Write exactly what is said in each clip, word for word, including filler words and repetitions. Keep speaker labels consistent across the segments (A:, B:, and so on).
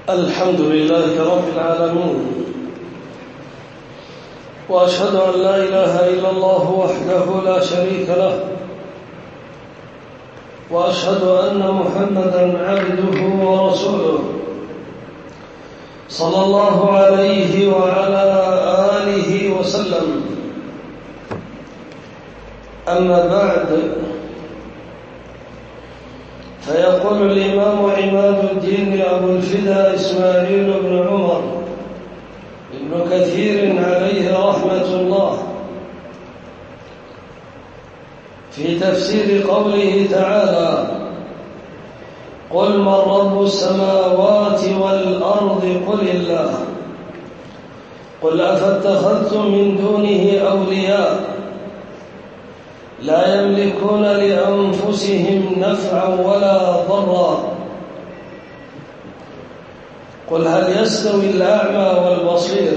A: الحمد لله رب العالمين، وأشهد أن لا إله إلا الله وحده لا شريك له، وأشهد أن محمدًا عبده ورسوله صلى الله عليه وعلى آله وسلم. أما بعد، فيقول الإمام عماد الدين أبو الفدا إسماعيل بن عمر ابن كثير عليه رحمة الله في تفسير قوله تعالى: قل من رب السماوات والأرض قل الله قل أفاتخذتم من دونه أولياء لا يملكون لأنفسهم نفعا ولا ضرا قل هل يستوي الأعمى والبصير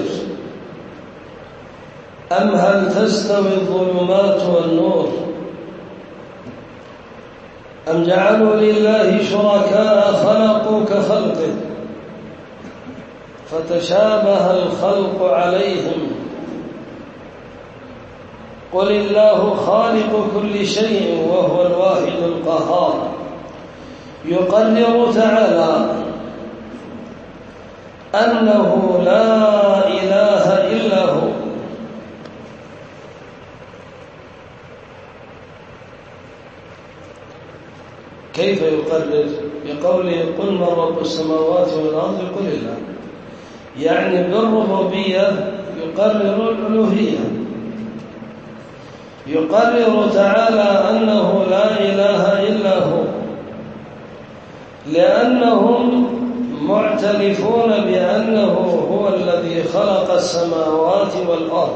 A: أم هل تستوي الظلمات والنور أم جعلوا لله شركاء خلقوا كخلقه فتشابه الخلق عليهم قل الله خالق كل شيء وهو الواحد القهار. يقرر تعالى أنه لا إله إلا هو، كيف يقرر؟ بقوله قل من رب السماوات والأرض قل الله، يعني بالربوبية يقرر الألوهية، يقرر تعالى أنه لا إله إلا هو، لأنهم معترفون بأنه هو الذي خلق السماوات والأرض،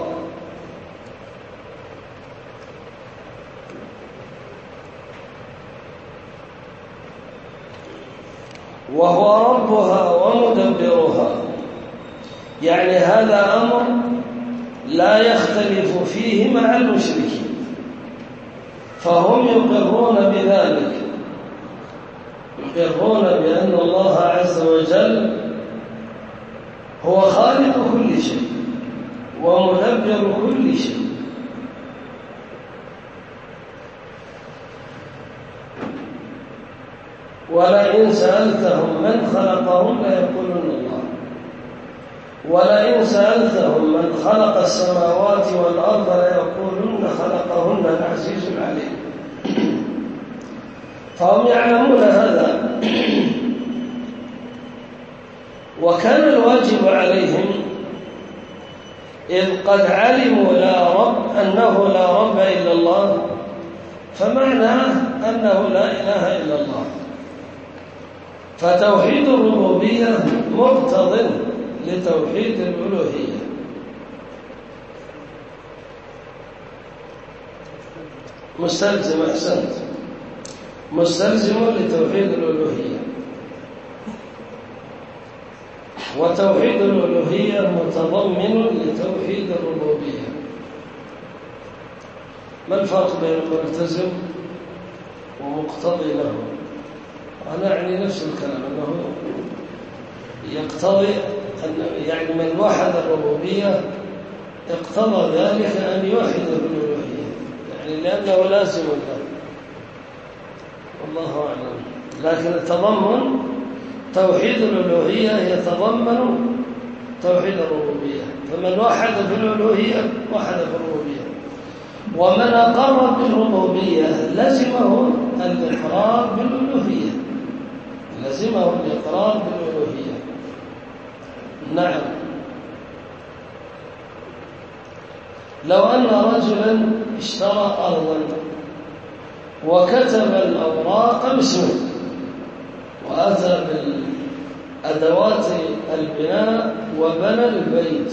A: وهو ربها ومدبرها، يعني هذا أمر لا يختلف فيه مع المشركين، فهم يقرون بذلك، يقرون بأن الله عز وجل هو خالق كل شيء ومدبر كل شيء. ولئن سألتهم من خلقهم ليقولن الله، ولئن سألتهم من خلق السماوات والأرض ليقولن خلقهن العزيز العليم. فهم يعلمون هذا، وكان الواجب عليهم إذ قد علموا لا رب أنه لا رب إلا الله، فمعناه أنه لا إله إلا الله، فتوحيد الربوبية مقتضٍ لتوحيد الألوهية. مستلزم، أحسنت، مستلزم لتوحيد الألوهية، وتوحيد الألوهية متضمن لتوحيد الربوبية. ما الفرق بين ملتزم ومقتضي له؟ أنا أعني نفس الكلام، أنه يقتضي أن يعني من وحد الربوبية اقتضى ذلك أن يوحد بالألوهية، يعني لأنه لازم له، والله أعلم. لكن التضمن توحيد الألوهية يتضمن توحيد الربوبية، فمن وحد بالألوهية وحد بالربوبية، ومن أقر بالربوبية لزمه الإقرار بالألوهية، لزمه الإقرار بالألوهية. نعم، لو أن رجلا اشترى أرضا وكتب الأوراق باسمه وأتى بالأدوات البناء وبنى البيت،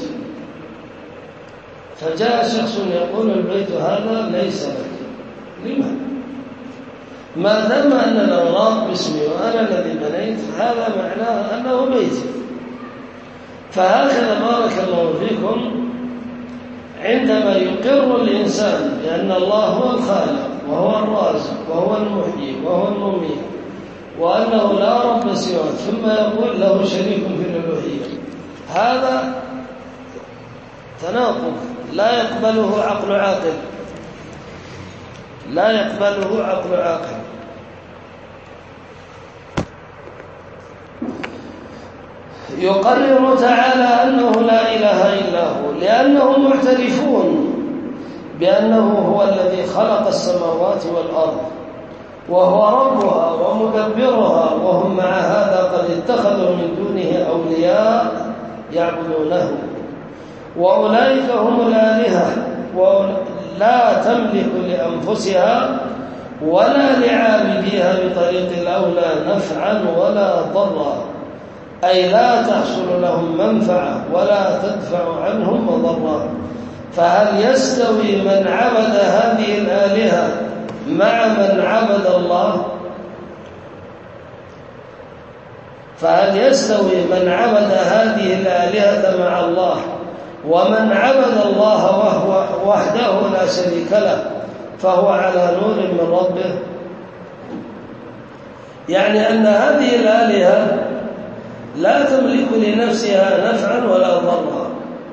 A: فجاء شخص يقول البيت هذا ليس لك، لماذا؟ ما دام أن الأوراق باسمي وأنا الذي بنيت، هذا معناه أنه بيتي. فهكذا بارك الله فيكم عندما يقر الإنسان بأن الله هو الخالق وهو الرازق وهو المحيي وهو المميت وأنه لا رب سواه ثم يقول له شريك في الألوهية، هذا تناقض لا يقبله عقل عاقل، لا يقبله عقل عاقل. يقرر تعالى أنه لا إله إلا هو، لأنهم معترفون بأنه هو الذي خلق السماوات والأرض وهو ربها ومدبرها، وهم مع هذا قد اتخذوا من دونه أولياء يعبدونه، وأولئك هم الآلهة ولا تملك لأنفسها ولا لعابديها بطريق الأولى نفعا ولا ضرا، أي لا تحصل لهم منفعة ولا تدفع عنهم مضرا. فهل يستوي من عبد هذه الآلهة مع من عبد الله؟ فهل يستوي من عبد هذه الآلهة مع الله ومن عبد الله وهو وحده لا شريك له فهو على نور من ربه؟ يعني أن هذه الآلهة لا تملك لنفسها نفعا ولا ضرا،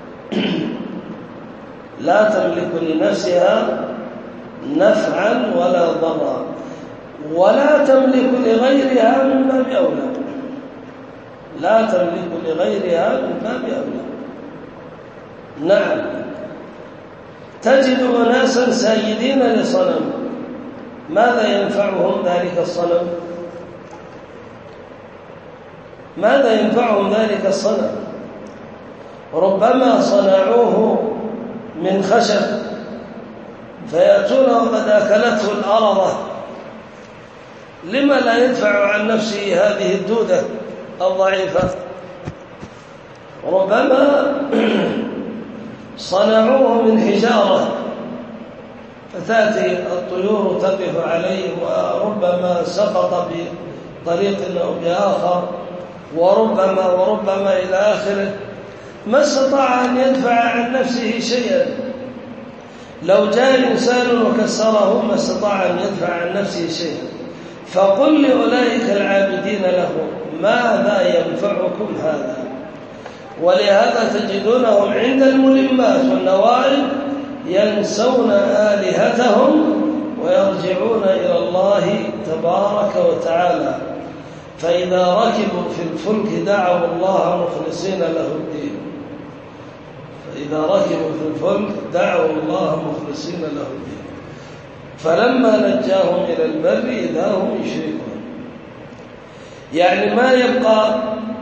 A: لا تملك لنفسها نفعا ولا ضرا، ولا تملك لغيرها من باب أولى، لا تملك لغيرها من باب أولى. نعم، تجد أناسا ساجدين لصنم، ماذا ينفعهم ذلك الصنم؟ ماذا ينفعهم ذلك الصنم؟ ربما صنعوه من خشب فيأتون وقد أكلته الأرضة، لما لا يدفع عن نفسه هذه الدودة الضعيفة؟ ربما صنعوه من حجارة فتأتي الطيور تقف عليه، وربما سقط بطريق أو بآخر، وربما وربما إلى آخره، ما استطاع أن يدفع عن نفسه شيئا. لو جاء إنسان وكسره ما استطاع أن يدفع عن نفسه شيئا. فقل لأولئك العابدين له ماذا ينفعكم هذا؟ ولهذا تجدونهم عند الملمات والنوائب ينسون آلهتهم ويرجعون إلى الله تبارك وتعالى. فإذا ركبوا في الفلك دعوا الله مخلصين له الدين، فإذا ركبوا في الفلك دعوا الله مخلصين له الدين، فلما نجاهم إلى البر إذا هم يشركون. يعني ما يبقى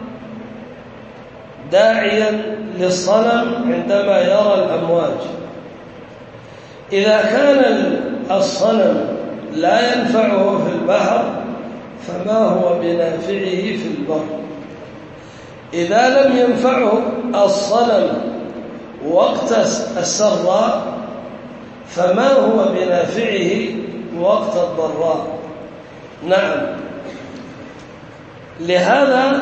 A: داعيا للصنم عندما يرى الأمواج. إذا كان الصنم لا ينفعه في البحر فما هو بنافعه في البر؟ إذا لم ينفعه الصنم وقت السراء فما هو بنافعه وقت الضراء؟ نعم، لهذا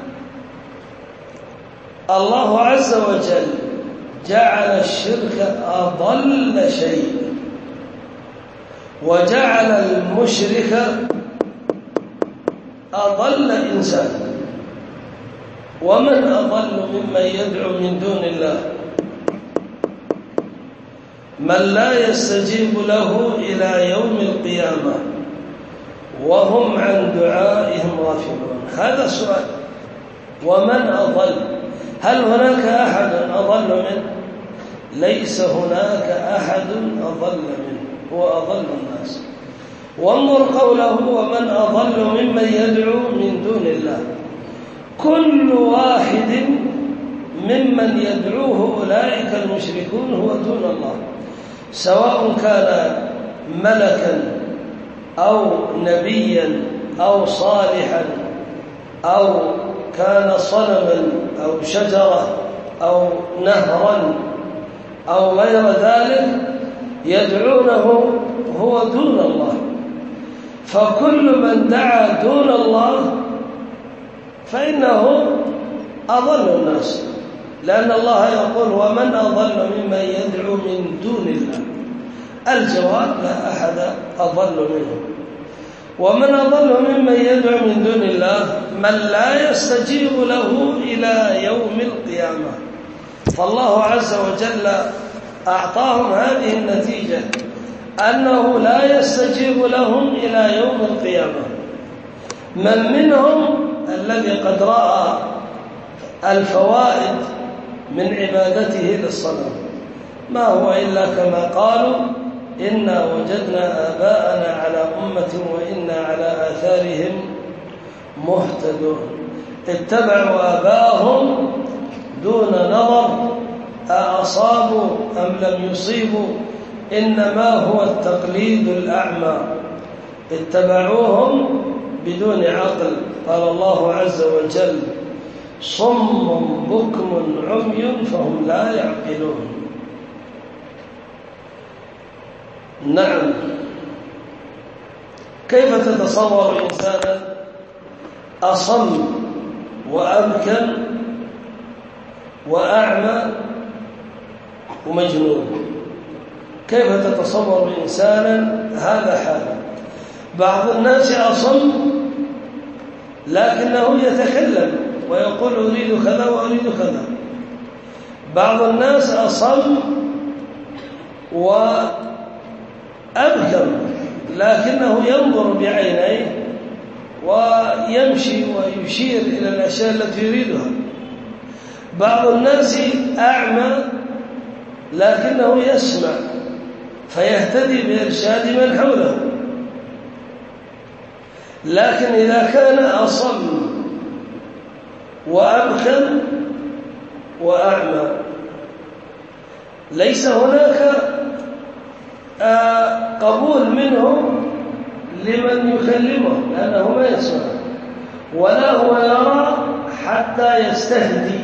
A: الله عز وجل جعل الشرك أضل شيء، وجعل المشرك أضل إنسان. ومن أضل ممن يدعو من دون الله من لا يستجيب له إلى يوم القيامة وهم عن دعائهم غافلون. هذا السؤال، ومن أضل؟ هل هناك أحد أضل منه؟ ليس هناك أحد أضل منه، هو أضل الناس. وانظر قوله ومن أضل ممن يدعو من دون الله. كل واحد ممن يدعوه أولئك المشركون هو دون الله، سواء كان ملكا أو نبيا أو صالحا أو كان صنما أو شجرة أو نهرا أو غير ذلك، يدعونه هو دون الله. فكل من دعا دون الله فإنه أضل الناس، لأن الله يقول ومن أضل ممن يدعو من دون الله. الجواب لا أحد أضل منه. ومن أضل ممن يدعو من دون الله من لا يستجيب له إلى يوم القيامة. فالله عز وجل أعطاهم هذه النتيجة أنه لا يستجيب لهم إلى يوم القيامة. من منهم الذي قد رأى الفوائد من عبادته للصنم، ما هو إلا كما قالوا إنا وجدنا آباءنا على أمة وإنا على آثارهم مهتدون. اتبعوا آباءهم دون نظر أأصابوا أم لم يصيبوا، إنما هو التقليد الأعمى. اتبعوهم بدون عقل. قال الله عز وجل صم بكم عمي فهم لا يعقلون. نعم، كيف تتصور إنسانا أصم وأبكم وأعمى ومجنون؟ كيف تتصور إنسانا هذا حاله؟ بعض الناس أصم لكنه يتكلم ويقول أريد كذا وأريد كذا. بعض الناس أصم وأبكم لكنه ينظر بعينيه ويمشي ويشير إلى الأشياء التي يريدها. بعض الناس أعمى لكنه يسمع فيهتدي بإرشاد من حوله. لكن إذا كان أصم وأبكم وأعمى ليس هناك قبول منه لمن يكلمه لأنه ما يسمع، ولا هو يرى حتى يستهدي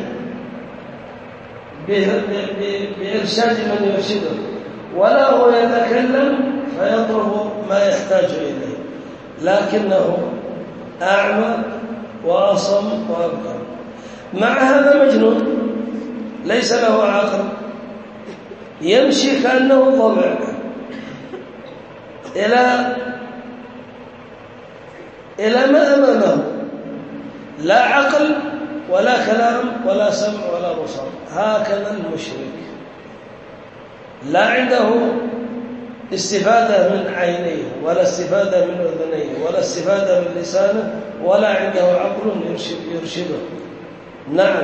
A: بإرشاد من يرشده، ولا هو يتكلم فيطلب ما يحتاج إليه، لكنه أعمى وأصم وأبكم. مع هذا مجنون ليس له عقل، يمشي كأنه ضبع إلى إلى ما أمامه، لا عقل ولا كلام ولا سمع ولا بصر. هكذا المشرك لا عنده استفادة من عينيه ولا استفادة من أذنيه ولا استفادة من لسانه ولا عنده عقل يرشده. نعم،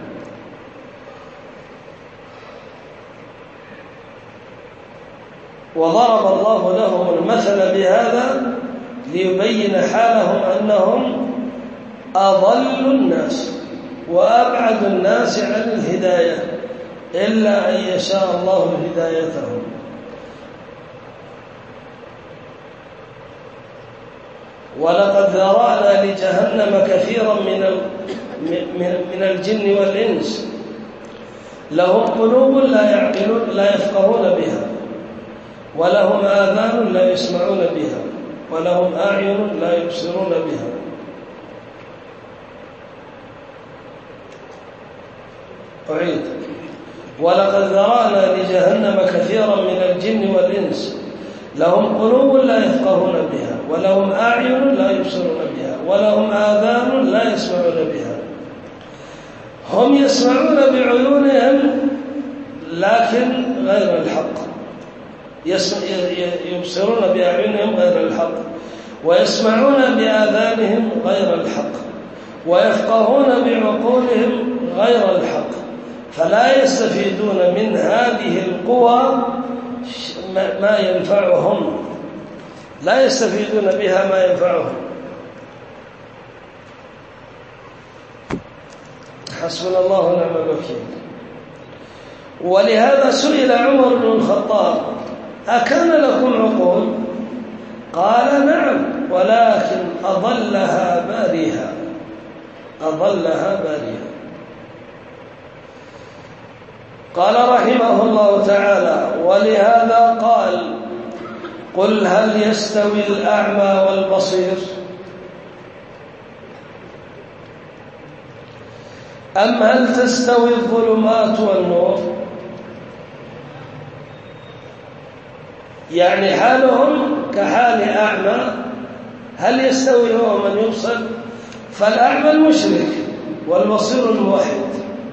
A: وضرب الله لهم المثل بهذا ليبين حالهم أنهم أضل الناس وأبعد الناس عن الهداية إلا أن يشاء الله هدايتهم. ولقد ذرأنا لجهنم كثيرا من من الجن والإنس لهم قلوب لا يعقلون لا يفقهون بها، ولهم آذان لا يسمعون بها، ولهم أعين لا يبصرون بها. أعيد: ولقد ذرأنا لجهنم كثيرا من الجن والإنس لهم قلوب لا يفقهون بها، ولهم أعين لا يبصرون بها، ولهم آذان لا يسمعون بها. هم يسمعون بعيونهم لكن غير الحق، يبصرون بأعينهم غير الحق، ويسمعون بآذانهم غير الحق، ويفقهون بعقولهم غير الحق، فلا يستفيدون من هذه القوى ما ينفعهم، لا يستفيدون بها ما ينفعهم. حسبنا الله ونعم الوكيل. ولهذا سئل عمر بن الخطاب: أكان لكم عقول؟ قال: نعم، ولكن أضلها باريها أضلها باريها. قال رحمه الله تعالى: ولهذا قال: قل هل يستوي الأعمى والبصير أم هل تستوي الظلمات والنور؟ يعني حالهم كحال أعمى هل يستوي هو من يبصر؟ فالأعمى المشرك والبصير الموحد.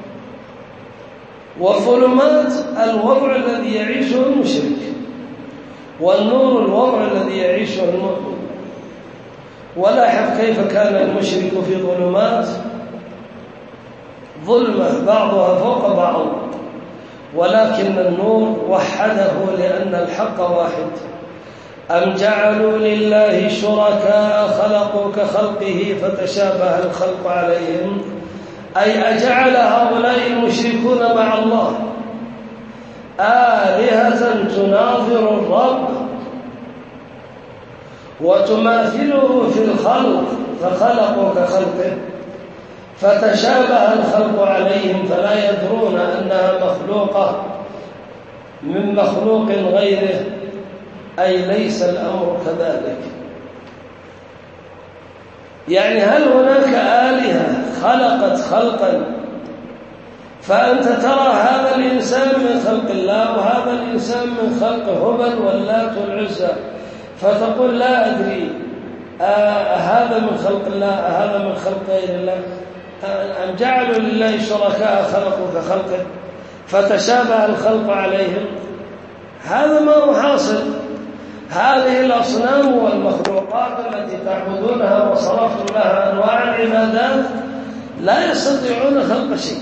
A: والظلمات الوضع الذي يعيشه المشرك، والنور الوضع الذي يعيشه المؤمن. ولاحظ كيف كان المشرك في ظلمات، ظلمة بعضها فوق بعض، ولكن النور وحده لأن الحق واحد. أم جعلوا لله شركاء خلقوا كخلقه فتشابه الخلق عليهم، أي أجعل هؤلاء المشركون مع الله آلهة تناظر الرب وتماثله في الخلق، فخلقوا كخلقه فتشابه الخلق عليهم، فلا يدرون أنها مخلوقة من مخلوق غيره، أي ليس الأمر كذلك. يعني هل هناك آلهة خلقت خلقا فأنت ترى هذا الإنسان من خلق الله وهذا الإنسان من خلق هبل واللات والعزى، فتقول لا أدري آه هذا من خلق الله آه هذا من خلق غير الله؟ أم جعلوا لله شركاء خلقوا كخلقه فتشابه الخلق عليهم؟ هذا ما هو حاصل. هذه الأصنام والمخلوقات التي تعبدونها وصرفتم لها أنواع العبادات لا يستطيعون خلق شيء،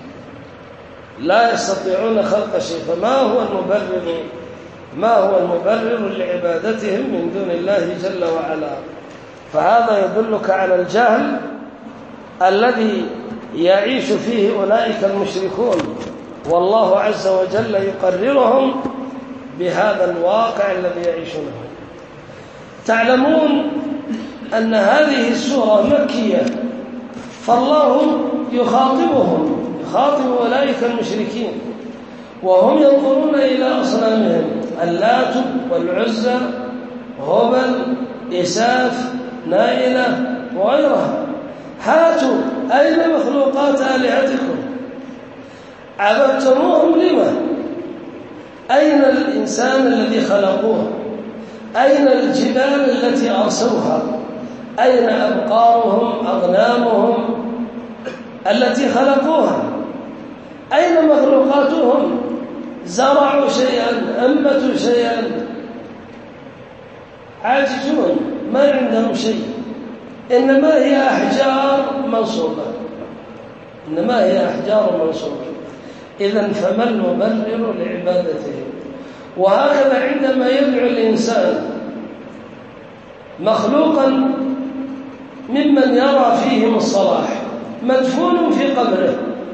A: لا يستطيعون خلق شيء. فما هو المبرر ما هو المبرر لعبادتهم من دون الله جل وعلا؟ فهذا يدلك على الجهل الذي يعيش فيه أولئك المشركون، والله عز وجل يقررهم بهذا الواقع الذي يعيشونه. تعلمون أن هذه السورة مكية، فالله يخاطبهم يخاطب أولئك المشركين وهم ينظرون إلى أصنامهم اللات والعزى هبل إساف نائلة وغيرها. هاتوا أين مخلوقات آلهتكم؟ عبدتموهم لما؟ أين الإنسان الذي خلقوه؟ أين الجبال التي أرسوها؟ أين أبقارهم أغنامهم التي خلقوها؟ أين مخلوقاتهم؟ زرعوا شيئا، أنبتوا شيئا؟ عاجزون، ما عندهم شيء، إنما هي أحجار منصوبة إنما هي أحجار منصوبة. إذن فما المبرر لعبادتهم؟ وهكذا عندما يدعو الإنسان مخلوقا ممن يرى فيهم الصلاح مدفون في قبره،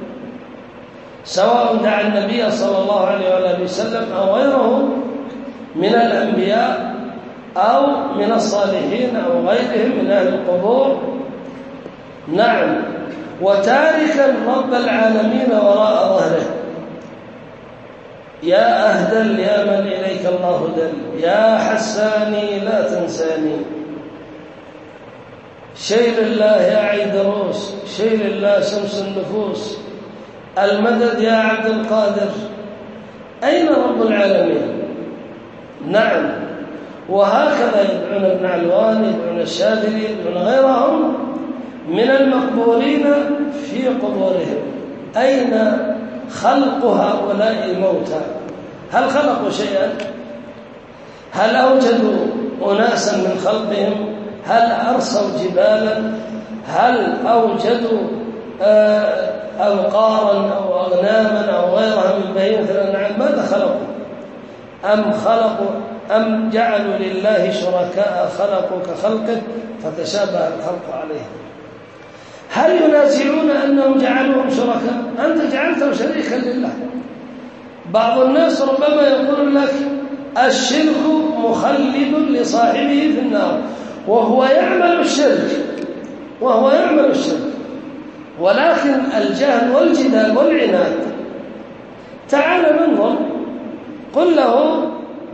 A: سواء دعا النبي صلى الله عليه وآله وسلم أو غيره من الأنبياء أو من الصالحين أو غيرهم من أهل القبور، نعم، وتاركا رب العالمين وراء ظهره. يا أهدل يا من إليك الله دل، يا حساني لا تنساني، شيل الله يا عيدروس، شيل الله شمس النفوس، المدد يا عبد القادر. أين رب العالمين؟ نعم. وهكذا يدعون ابن علوان، يدعون الشاذلي، يدعون غيرهم من المقبورين في قبورهم. أين خلق هؤلاء الموتى؟ هل خلقوا شيئا؟ هل أوجدوا أناسا من خلقهم؟ هل أرسوا جبالا؟ هل أوجدوا أوقارا أو أغناما أو غيرها من بهيمة الأنعام؟ ماذا خلقوا؟ أم خلقوا أم جعلوا لله شركاء خلقوا كخلقه فتشابه الخلق عليهم؟ هل ينازعون أنهم جعلوهم شركاء؟ أنت جعلته شريكا لله. بعض الناس ربما يقول لك الشرك مخلد لصاحبه في النار، وهو يعمل الشرك وهو يعمل الشرك ولكن الجهل والجدال والعناد. تعال ننظر، قل له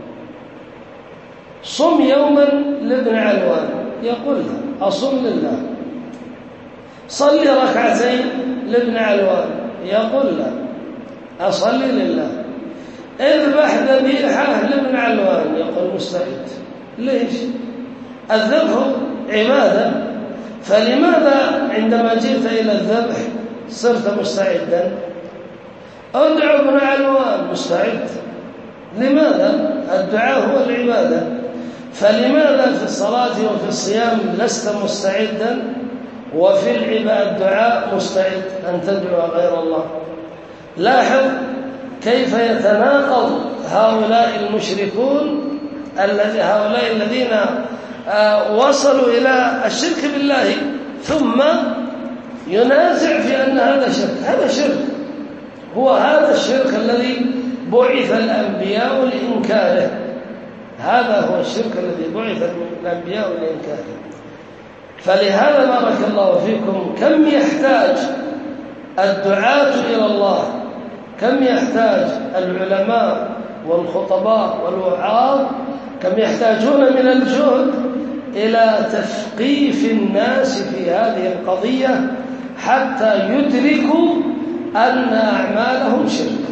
A: صم يوما لابن علوان، يقول له أصم لله. صلي ركعتين لابن علوان، يقول له أصلي لله. اذبح ذبيحة لابن علوان، يقول مستعد. ليش؟ الذبح عبادة، فلماذا عندما جئت إلى الذبح صرت مستعدا؟ أدعو ابن علوان مستعد. لماذا؟ الدعاء هو العبادة. فلماذا في الصلاة وفي الصيام لست مستعدا وفي الدعاء مستعد أن تدعو غير الله؟ لاحظ كيف يتناقض هؤلاء المشركون، هؤلاء الذين وصلوا إلى الشرك بالله ثم ينازع في أن هذا شرك. هذا شرك، هو هذا الشرك الذي بعث الأنبياء لإنكاره. هذا هو الشرك الذي بعث الأنبياء لإنكاره. فلهذا بارك الله فيكم كم يحتاج الدعاة إلى الله، كم يحتاج العلماء والخطباء والوعاظ، كم يحتاجون من الجهد إلى تثقيف الناس في هذه القضية حتى يدركوا أن أعمالهم شرك.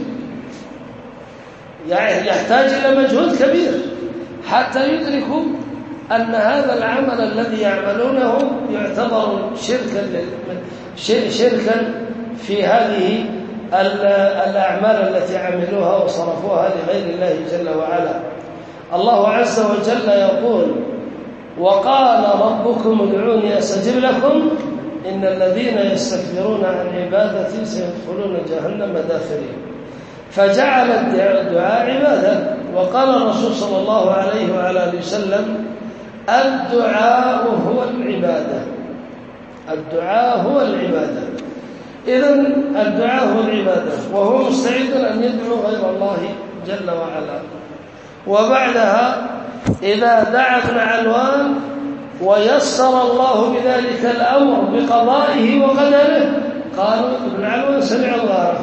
A: يعني يحتاج إلى مجهود كبير حتى يدركوا أن هذا العمل الذي يعملونه يعتبر شركا شركا في هذه الأعمال التي عملوها وصرفوها لغير الله جل وعلا. الله عز وجل يقول: وقال ربكم ادعوني أستجب لكم إن الذين يستكبرون عن عبادتي سيدخلون جهنم داخرين. فجعل الدعاء عبادة. وقال الرسول صلى الله عليه وعلى آله وسلم: الدعاء هو العبادة. الدعاء هو العبادة. إذن الدعاء هو العبادة، وهو مستعد أن يدعو غير الله جل وعلا. وبعدها إذا دعا ابن علوان ويسر الله بذلك الأمر بقضائه وقدره قالوا ابن علوان سمع الله.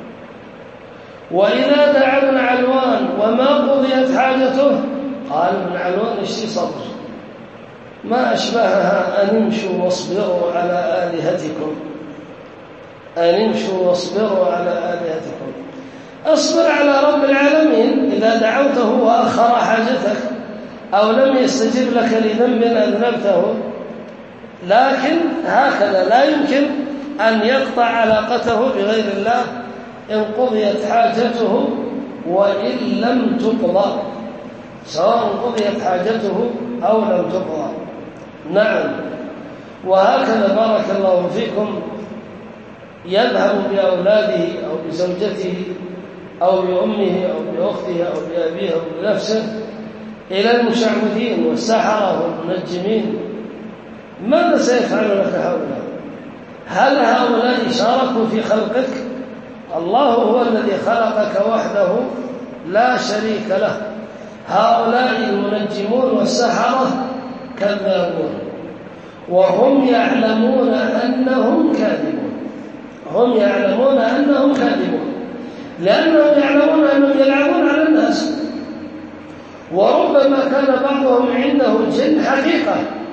A: وإذا دعا ابن علوان وما قضيت حاجته قال ابن علوان اشتي صبر، ما أشبهها أن امشوا واصبروا على آلهتكم، أن امشوا واصبروا على آلهتكم. اصبر على رب العالمين إذا دعوته وأخر حاجتك أو لم يستجب لك لذنب أذنبته، لكن هكذا لا يمكن أن يقطع علاقته بغير الله إن قضيت حاجته وإن لم تقضى، سواء قضيت حاجته أو لم تقضى. نعم. وهكذا بارك الله فيكم يذهب بأولاده أو بزوجته أو بأمه أو بأخته أو بأبيه أو بنفسه إلى المشعوذين والسحرة والمنجمين. ماذا سيفعل لك هؤلاء؟ هل هؤلاء شاركوا في خلقك؟ الله هو الذي خلقك وحده لا شريك له. هؤلاء المنجمون والسحرة كذابون، وهم يعلمون أنهم كاذبون. هم يعلمون أنهم كاذبون لأنهم يعلمون أنهم يلعبون على الناس. وربما كان بعضهم عنده جن حقيقة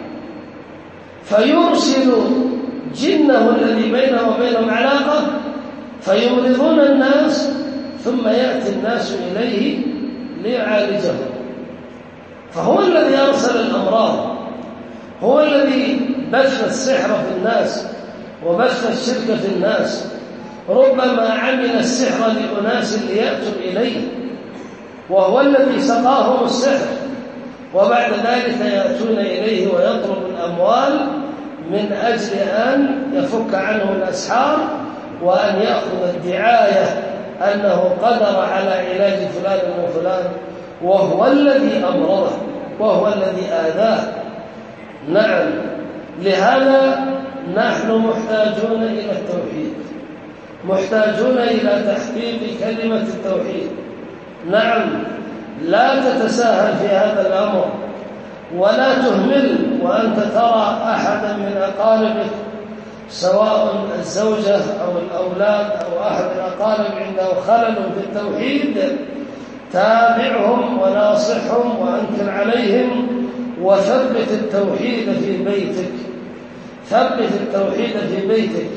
A: فيرسل جنه الذي بينه وبينهم علاقة فيمرضون الناس ثم يأتي الناس إليه ليعالجهم. فهو الذي أرسل الأمراض، هو الذي بث السحر في الناس وبث الشرك في الناس. ربما عمل السحر لأناس ليأتوا إليه وهو الذي سقاهم السحر، وبعد ذلك يأتون إليه ويطلب الأموال من أجل أن يفك عنه الأسحار وأن يأخذ الدعاية أنه قدر على علاج فلان وفلان، وهو الذي أمرضه وهو الذي آذاه. نعم. لهذا نحن محتاجون إلى التوحيد، محتاجون إلى تحقيق كلمة التوحيد. نعم. لا تتساهل في هذا الأمر ولا تهمل وأنت ترى أحدا من أقاربك سواء الزوجة أو الأولاد أو أحد الأقارب عنده خلل في التوحيد، تابعهم وناصحهم وأنكر عليهم وثبت التوحيد في بيتك، ثبت التوحيد في بيتك.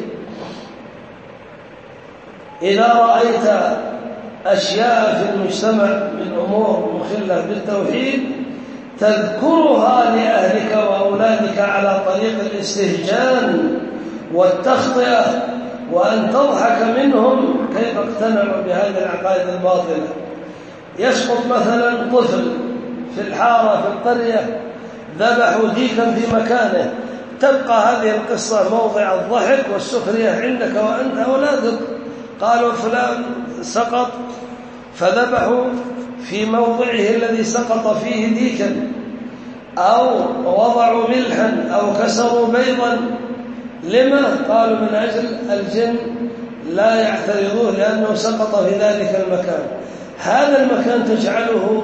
A: إذا رأيت أشياء في المجتمع من أمور مخلة بالتوحيد تذكرها لأهلك وأولادك على طريق الاستهجان والتخطئة، وأن تضحك منهم كيف اقتنعوا بهذه العقائد الباطلة. يسقط مثلا طفل في الحارة في القرية، ذبحوا ديكا في مكانه، تبقى هذه القصة موضع الضحك والسخرية عندك وأنت أولادك. قالوا فلان سقط فذبحوا في موضعه الذي سقط فيه ديكا، أو وضعوا ملحا أو كسروا بيضا. لما؟ قالوا من أجل الجن لا يعترضوه لأنه سقط في ذلك المكان. هذا المكان تجعله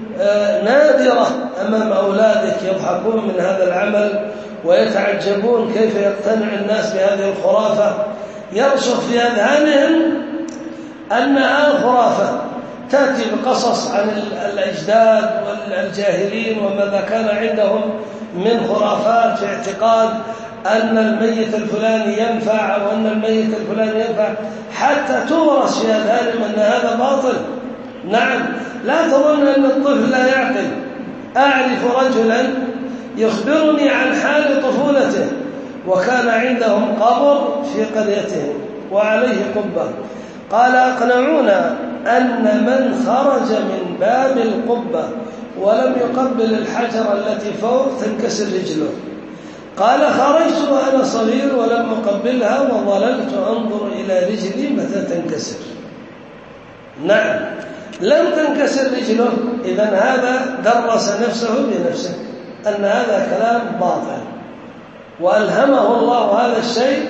A: نادرة أمام أولادك، يضحكون من هذا العمل ويتعجبون كيف يقتنع الناس بهذه الخرافة. يرسخ في أذهانهم أنها خرافة، تأتي بقصص عن الأجداد والجاهلين وماذا كان عندهم من خرافات في اعتقاد أن الميت الفلاني ينفع أو أن الميت الفلاني ينفع، حتى تورث في أذهانهم أن هذا باطل. نعم، لا تظن أن الطفل لا يعقل. أعرف رجلا يخبرني عن حال طفولته، وكان عندهم قبر في قريتهم وعليه قبة. قال أقنعونا أن من خرج من باب القبة ولم يقبل الحجر التي فوق تنكسر رجله. قال خرجت وأنا صغير ولم أقبلها وظللت أنظر إلى رجلي متى تنكسر. نعم، لم تنكسر رجله. إذن هذا درس نفسه بنفسه أن هذا كلام باطل، وألهمه الله هذا الشيء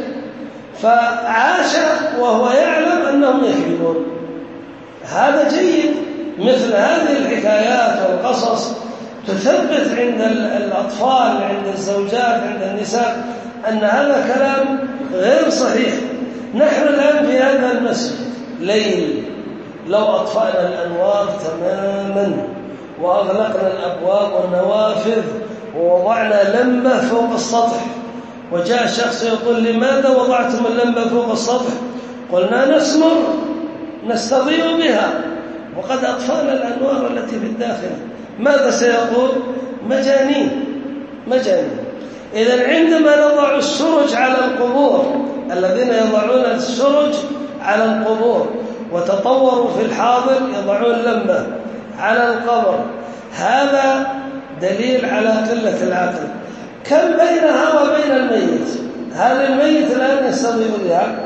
A: فعاش وهو يعلم أنهم يكذبون. هذا جيد. مثل هذه الحكايات والقصص تثبت عند الأطفال، عند الزوجات، عند النساء أن هذا كلام غير صحيح. نحن الآن في هذا المسجد ليل، لو أطفأنا الأنوار تماما وأغلقنا الأبواب والنوافذ ووضعنا لمبة فوق السطح، وجاء شخص يقول لماذا وضعتم اللمبة فوق السطح؟ قلنا نسمر نستضيء بها وقد أطفأنا الأنوار التي في الداخل. ماذا سيقول؟ مجانين مجانين. إذن عندما نضع السرج على القبور، الذين يضعون السرج على القبور وتطوروا في الحاضر يضعون لمبة على القبر، هذا دليل على قلة العقل. كم بينها وبين الميت؟ هل الميت الآن يستضيء بها؟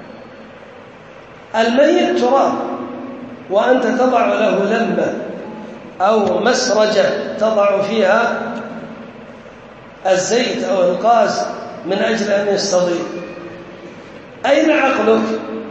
A: الميت تراب، وأنت تضع له لمبة أو مسرجة تضع فيها الزيت أو الغاز من أجل أن يستضيء. أين عقلك؟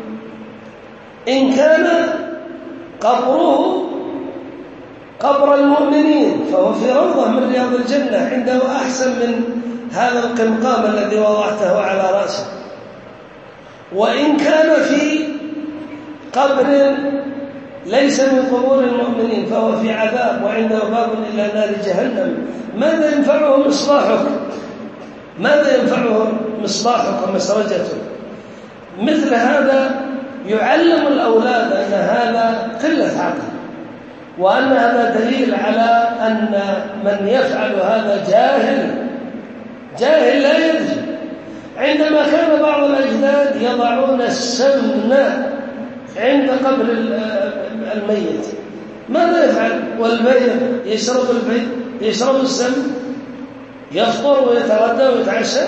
A: إن كان قبره قبر المؤمنين فهو في روضة من رياض الجنة، عنده أحسن من هذا القمقام الذي وضعته على رأسه. وإن كان في قبر ليس من قبور المؤمنين فهو في عذاب وعنده باب إلى نار جهنم. ماذا ينفعه مصباحك؟ ماذا ينفعه مصباحك ومسرجتك؟ مثل هذا يعلم الأولاد أن هذا قلة عقل، وأن هذا دليل على أن من يفعل هذا جاهل جاهل لا يدري. عندما كان بعض الأجداد يضعون السمن عند قبر الميت، ماذا يفعل؟ والبيض يشرب البيض، يشرب السمن، يفطر ويتغدى ويتعشى.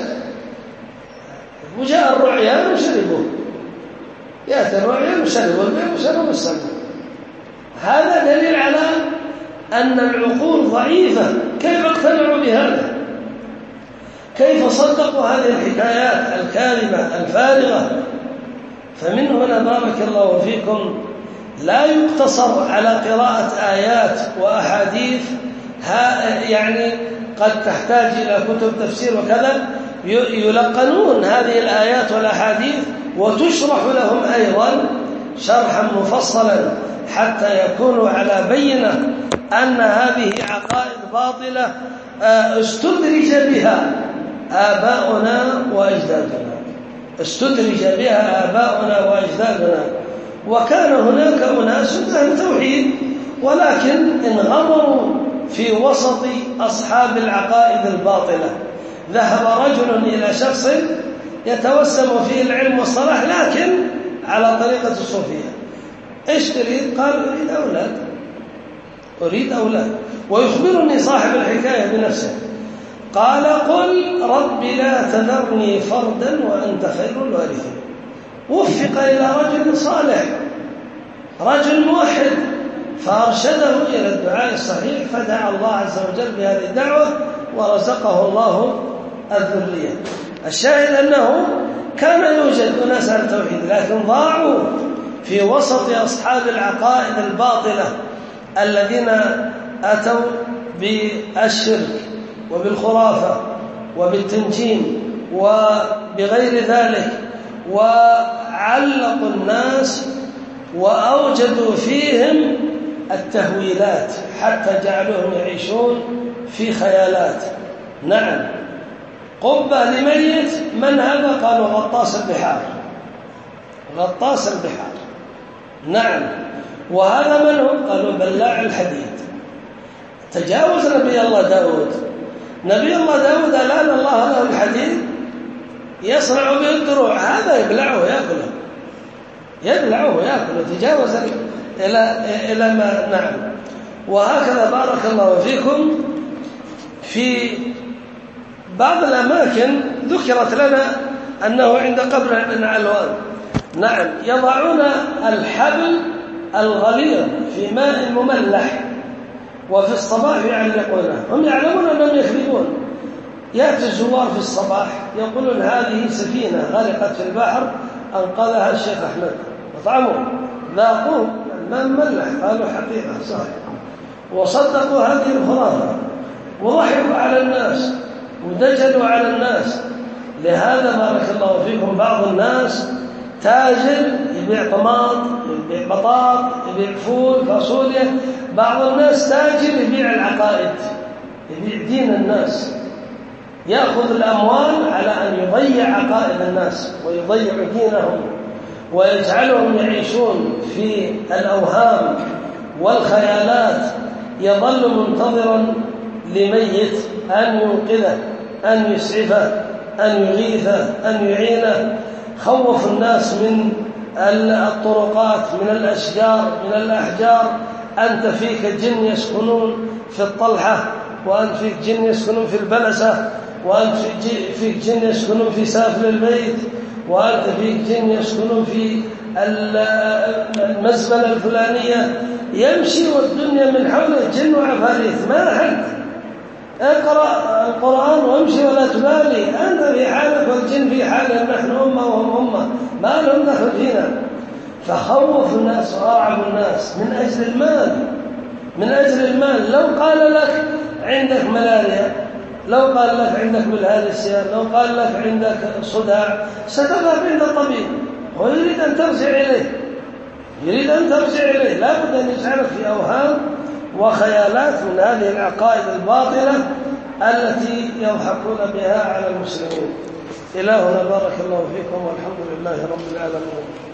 A: وجاء الرعيان وشربوه، يأتي الرعيان وشربوا البيض وشربوا السمن. هذا دليل على أن العقول ضعيفة. كيف اقتنعوا بهذا؟ كيف صدقوا هذه الحكايات الكاذبة الفارغة؟ فمن هنا بارك الله فيكم لا يقتصر على قراءة آيات وأحاديث، يعني قد تحتاج إلى كتب تفسير وكذا، يلقنون هذه الآيات والأحاديث وتشرح لهم أيضا شرحا مفصلا حتى يكونوا على بينة أن هذه عقائد باطلة استدرج بها آباؤنا وأجدادنا استدرج بها آباؤنا وأجدادنا وكان هناك أناس أهل توحيد ولكن انغمروا في وسط أصحاب العقائد الباطلة. ذهب رجل إلى شخص يتوسم فيه العلم والصلاح لكن على طريقة الصوفية. إيش تريد؟ قال أريد أولاد أريد أولاد ويخبرني صاحب الحكاية بنفسه. قال قل رب لا تذرني فردا وأنت خير الوارثين. وفق إلى رجل صالح رجل موحد فأرشده إلى الدعاء الصحيح، فدعا الله عز وجل بهذه الدعوة ورزقه الله الذرية. الشاهد أنه كان يوجد أناس على التوحيد لكن ضاعوا في وسط أصحاب العقائد الباطلة الذين أتوا بالشرك وبالخرافة وبالتنجيم وبغير ذلك، وعلقوا الناس وأوجدوا فيهم التهويلات حتى جعلوهم يعيشون في خيالات. نعم، قبة لميت، من هذا؟ قالوا غطاس البحار غطاس البحار. نعم، وهذا من هو؟ قالوا بلاع الحديد. تجاوز نبي الله داود نبي الله داود ألان الله له الحديد يصنع به الدروع، هذا يبلعه يأكله يبلعه يأكله تجاوز إلى إلى ما. نعم، وهكذا بارك الله فيكم في بعض الأماكن ذكرت لنا أنه عند قبر ابن علوان نعم يضعون الحبل الغليظ في ماء مملح وفي الصباح يعلقونه. هم يعلمون أنهم يكذبون. يأتي الزوار في الصباح يقولون هذه سفينة غرقت في البحر أنقذها الشيخ أحمد، وطعموا ذاقوه الماء مملح قالوا حقيقة صحيح، وصدقوا هذه الخرافة وضحكوا على الناس ودجلوا على الناس. لهذا بارك الله فيكم بعض الناس تاجر يبيع طماط يبيع بطاط يبيع فول فاصوليا، بعض الناس تاجر يبيع العقائد يبيع دين الناس، يأخذ الأموال على أن يضيع عقائد الناس ويضيع دينهم ويجعلهم يعيشون في الأوهام والخيالات. يظل منتظرا لميت أن ينقذه أن يسعفه أن يغيثه أن يعينه. خوف الناس من الطرقات من الأشجار من الأحجار، أنت فيك جن يسكنون في الطلحة، وأنت فيك جن يسكنون في البلسة، وأنت فيك جن يسكنون في سافل البيت، وأنت فيك جن يسكنون في المزبلة الفلانية. يمشي والدنيا من حوله جن وعفاريت ما أحد. اقرأ القرآن وامشي ولا تبالي، أنت في حالك والجن في حالك، نحن أمة وهم أمة، ما لهم دخل فينا. فخوف الناس وأرعب الناس من أجل المال من أجل المال. لو قال لك عندك ملاريا، لو قال لك عندك بالهالسيا، لو قال لك عندك صداع، ستذهب عند الطبيب ويريد أن ترجع إليه يريد أن ترجع إليه لا بد أن يجعلك في أوهام وخيالات من هذه العقائد الباطلة التي يضحكون بها على المسلمين. إلهنا بارك الله فيكم والحمد لله رب العالمين.